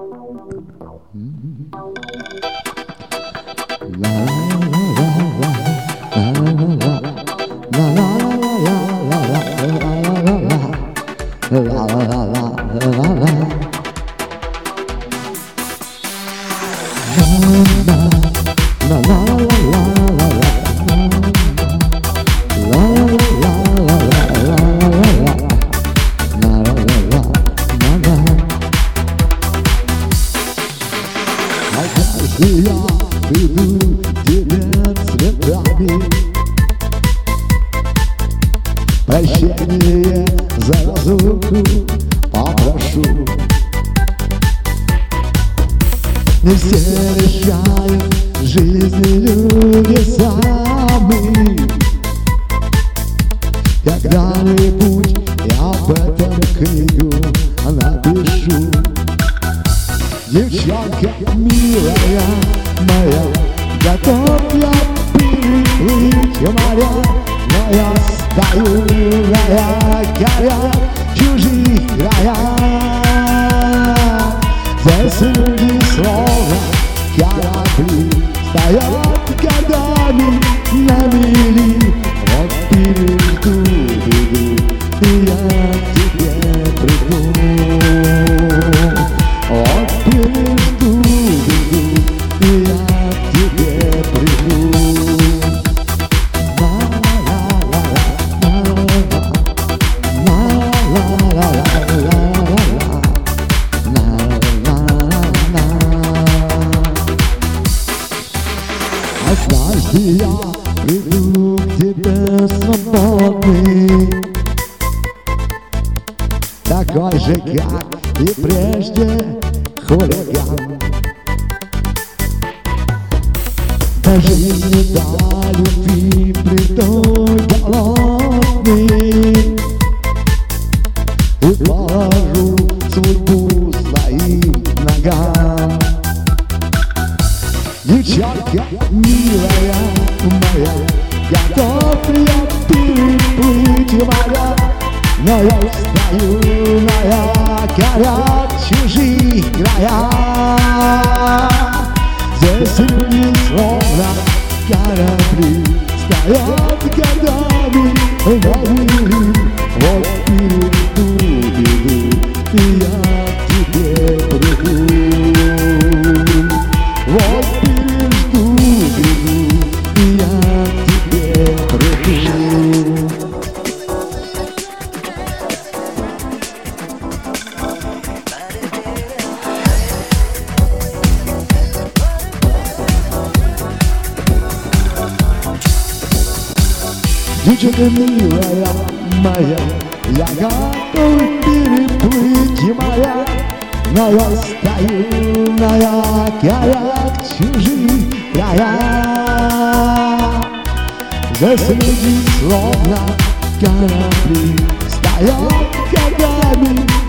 Я приду тебе цветами, прощение за разлуку попрошу. Не все решают жизни люди сами. Когда-нибудь я об этом книгу напишу. Девчонка милая моя, готов я переплыть моря, но я стою на якорях чужих краях. Здесь люди словно корабли стоят годами на мели. Вот пережду беду, и я к тебе приду. Вот пережду беду, и я к тебе приду. Однажды я приду к тебе свободный, такой же, как и прежде, хулиган. До жизни, до любви приду голодный и положу судьбу своим ногам. Девчонка милая моя, готов я переплыть моря, но я стою на якорях чужих краях. Здесь люди словно корабли стоят годами на мели. Вот пережду беду, и я к тебе приду. Вот пережду беду, и я к тебе приду. Девчонка милая моя, я готов переплыть моря, но я стою на якорях чужих краях. Здесь люди словно корабли стоят годами